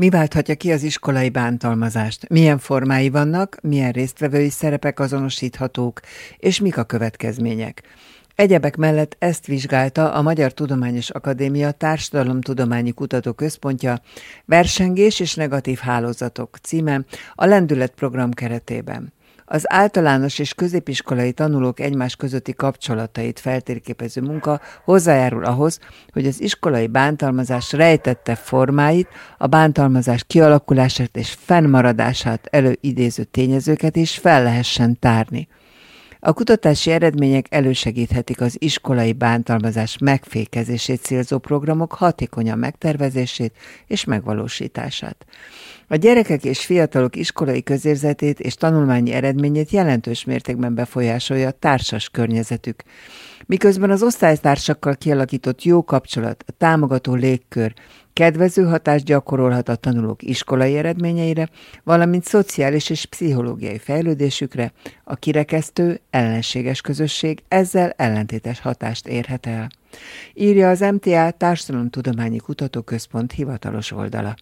Mi válthatja ki az iskolai bántalmazást? Milyen formái vannak, milyen résztvevői szerepek azonosíthatók, és mik a következmények? Egyebek mellett ezt vizsgálta a Magyar Tudományos Akadémia Társadalomtudományi Kutatóközpontja Versengés és negatív hálózatok címe a Lendület program keretében. Az általános és középiskolai tanulók egymás közötti kapcsolatait feltérképező munka hozzájárul ahhoz, hogy az iskolai bántalmazás rejtette formáit, a bántalmazás kialakulását és fennmaradását előidéző tényezőket is fel lehessen tárni. A kutatási eredmények elősegíthetik az iskolai bántalmazás megfékezését célzó programok hatékonyan megtervezését és megvalósítását. A gyerekek és fiatalok iskolai közérzetét és tanulmányi eredményét jelentős mértékben befolyásolja a társas környezetük. Miközben az osztálytársakkal kialakított jó kapcsolat, a támogató légkör kedvező hatást gyakorolhat a tanulók iskolai eredményeire, valamint szociális és pszichológiai fejlődésükre, a kirekesztő, ellenséges közösség ezzel ellentétes hatást érhet el. Írja az MTA Társadalomtudományi Kutatóközpont hivatalos oldala.